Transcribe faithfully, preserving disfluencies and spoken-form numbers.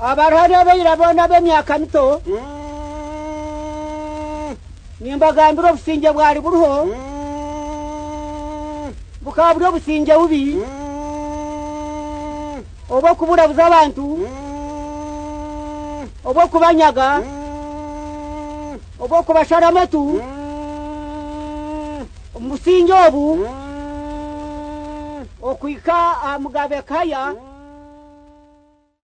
abarhane bayirabona bemyaka mito nimbagambira obusinge bwari buruho bukabura obusinge bubi obo kubura buza abantu obo kubanyaga obo kubashara amatu omusinge obu okwika mugabe kaya